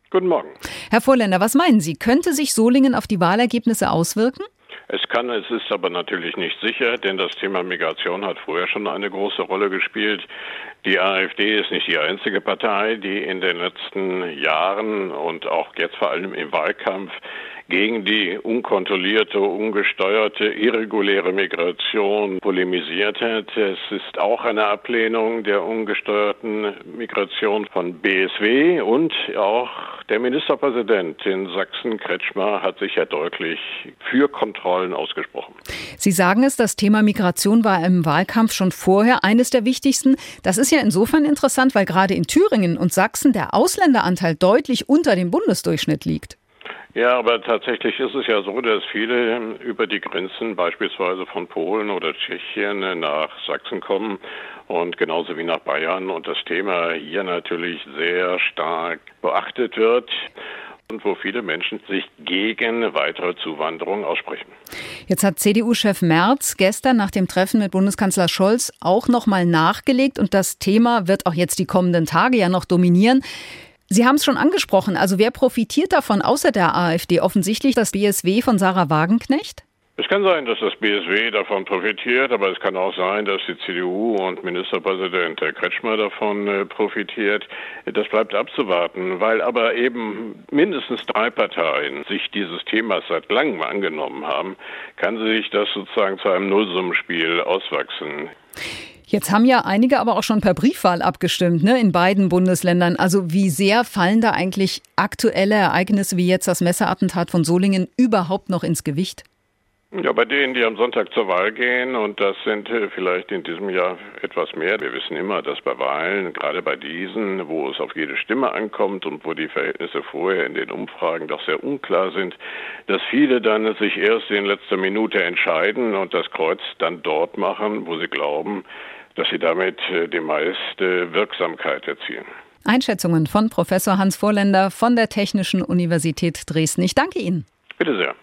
Guten Morgen. Herr Vorländer, was meinen Sie? Könnte sich Solingen auf die Wahlergebnisse auswirken? Es ist aber natürlich nicht sicher, denn das Thema Migration hat vorher schon eine große Rolle gespielt. Die AfD ist nicht die einzige Partei, die in den letzten Jahren und auch jetzt vor allem im Wahlkampf gegen die unkontrollierte, ungesteuerte, irreguläre Migration polemisiert hat. Es ist auch eine Ablehnung der ungesteuerten Migration von BSW und auch der Ministerpräsident in Sachsen, Kretschmer, hat sich ja deutlich für Kontrollen ausgesprochen. Sie sagen es, das Thema Migration war im Wahlkampf schon vorher eines der wichtigsten. Das ist ja insofern interessant, weil gerade in Thüringen und Sachsen der Ausländeranteil deutlich unter dem Bundesdurchschnitt liegt. Ja, aber tatsächlich ist es ja so, dass viele über die Grenzen beispielsweise von Polen oder Tschechien nach Sachsen kommen und genauso wie nach Bayern und das Thema hier natürlich sehr stark beachtet wird und wo viele Menschen sich gegen weitere Zuwanderung aussprechen. Jetzt hat CDU-Chef Merz gestern nach dem Treffen mit Bundeskanzler Scholz auch noch mal nachgelegt und das Thema wird auch jetzt die kommenden Tage ja noch dominieren. Sie haben es schon angesprochen, also wer profitiert davon außer der AfD? Offensichtlich das BSW von Sarah Wagenknecht? Es kann sein, dass das BSW davon profitiert, aber es kann auch sein, dass die CDU und Ministerpräsident Kretschmer davon profitiert. Das bleibt abzuwarten, weil aber eben mindestens 3 Parteien sich dieses Themas seit langem angenommen haben, kann sich das sozusagen zu einem Nullsummenspiel auswachsen. Jetzt haben ja einige aber auch schon per Briefwahl abgestimmt, in beiden Bundesländern. Also wie sehr fallen da eigentlich aktuelle Ereignisse wie jetzt das Messerattentat von Solingen überhaupt noch ins Gewicht? Ja, bei denen, die am Sonntag zur Wahl gehen, und das sind vielleicht in diesem Jahr etwas mehr. Wir wissen immer, dass bei Wahlen, gerade bei diesen, wo es auf jede Stimme ankommt und wo die Verhältnisse vorher in den Umfragen doch sehr unklar sind, dass viele dann sich erst in letzter Minute entscheiden und das Kreuz dann dort machen, wo sie glauben, dass sie damit die meiste Wirksamkeit erzielen. Einschätzungen von Professor Hans Vorländer von der Technischen Universität Dresden. Ich danke Ihnen. Bitte sehr.